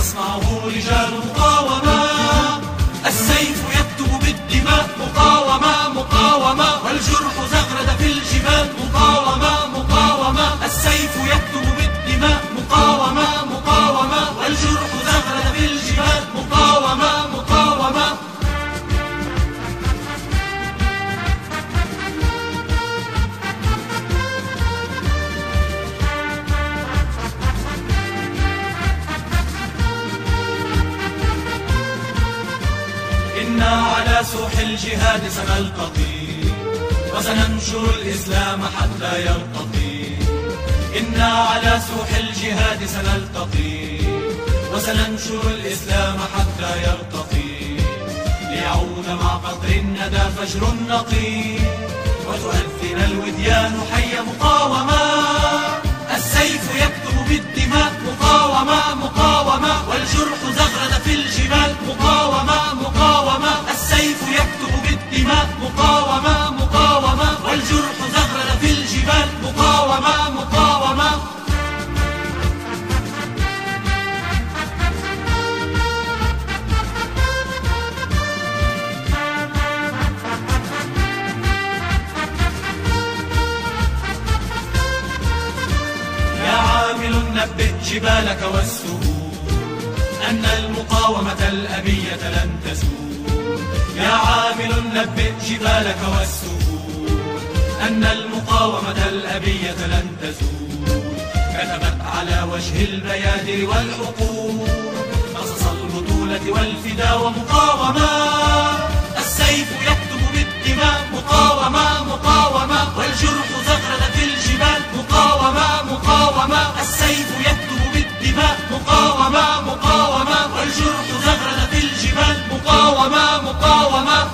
تصنعه رجال مقاومة. السيف يكتب بالدماء مقاومة مقاومة، والجرح زغرد في الجبال مقاومة مقاومة. السيف يكتب بالدماء مقاومة مقاومة، والجرح زغرد في الجبال مقاومة مقاومة. إنا على سوح الجهاد سنلتقي، وسننشر الإسلام حتى يرتقي. إنا على سوح الجهاد سنلتقي، وسننشر الإسلام حتى يرتقي. ليعود مع قطر الندى فجر نقي، وتؤذن الوديان حي مقاومة. السيف يكتب بالدماء مقاومة مقاومة، والجرح زغرد في الجبال مقاومة مقاومة. السيف يكتب بالدماء مقاومة مقاومة، والجرح زغرد في الجبال مقاومة مقاومة. نبئ جبالك والسهول أن المقاومة الأبية لن تزول. يا عامل نبئ جبالك والسهول أن المقاومة الأبية لن تزول. كتبت على وجه البيادر والعقول قصص البطولة والفداء ومقاومة. السيف يكتب بالدماء مقاومة مقاومة، والجرح زغرد في الجبال مقاومة مقاومة. السيف يكتب بالدماء مقاومة مقاومة، والجرح زغرد في الجبال مقاومة مقاومة.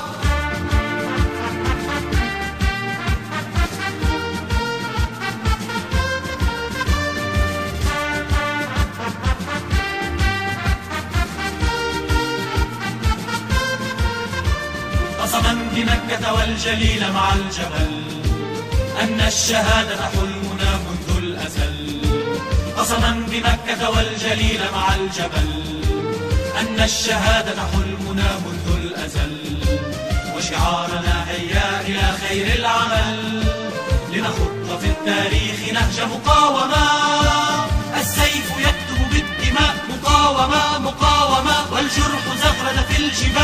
قسما بمكة والجليل مع الجبل أن الشهادة حلمنا منذ الأزل. قسما بمكة والجليل مع الجبل أن الشهادة حلمنا منذ الأزل. وشعارنا هيا إلى خير العمل، لنخط في التاريخ نهج مقاومة. السيف يكتب بالدماء مقاومة مقاومة، والجرح زغرد في الجبال